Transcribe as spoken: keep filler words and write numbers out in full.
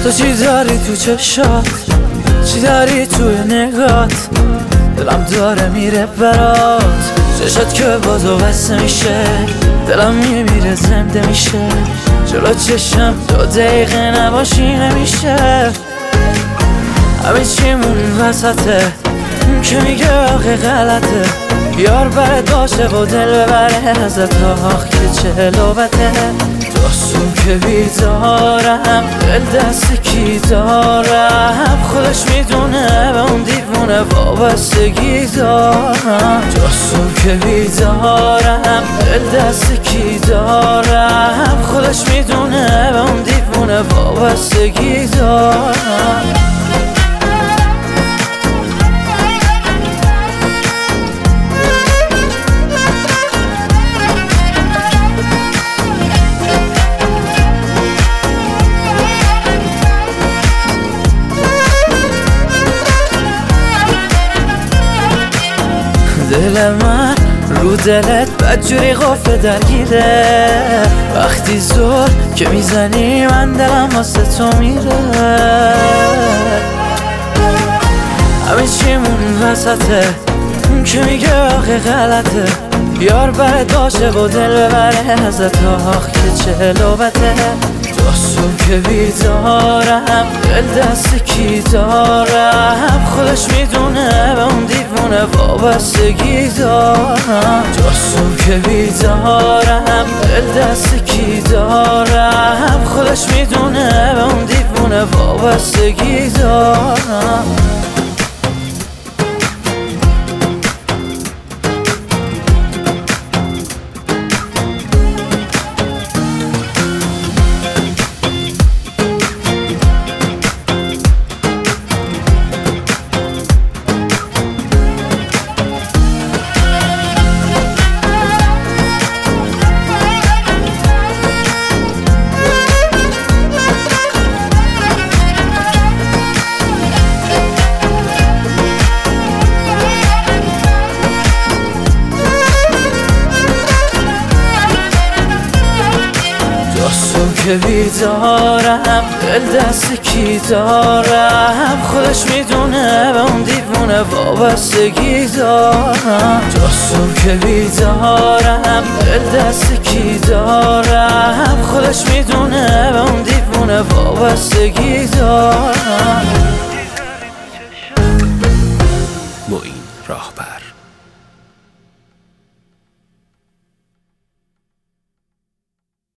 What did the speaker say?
تو چی داری تو چشات، چی داری توی نگات، دلم داره میره برات. چشات که بازو بسته میشه، دلم میمیره زنده میشه. جلو چشم دو دقیقه نباشی نمیشه. همه چیمون وسطه، اون که میگه آخه غلطه. یار برد باشه و دل ببره ازت، آخ که چه لوبته. داستون که بیدارم، دل دست کی دارم، خودش میدونه به اون دیوونه وابستگی دارم. داستون که بیدارم، دل دست کی دارم، خودش میدونه به اون دیوونه وابستگی دارم. دل من رو دلت بدجوری قفل درگیره. وقتی زور که میزنی من دلم واسه تو میره. همه چیمون وسطه، اون که میگه آخه غلطه. یار برد باشه و دل ببره ازت، آخ که چه لوبته. داستون که بیدارم، دل دست کی دارم، خودش میدونه به اون دیوونه وابستگی دارم. داستون که بیدارم، دل دست کی دارم، خودش میدونه به اون دیوونه وابستگی دارم. که بیدارم، دل دست کی دارم، خودش میدونه به اون دیوونه وابستگی دارم. جاسم که بیدارم، دل دست کی دارم، خودش میدونه به اون دیوونه وابستگی دارم.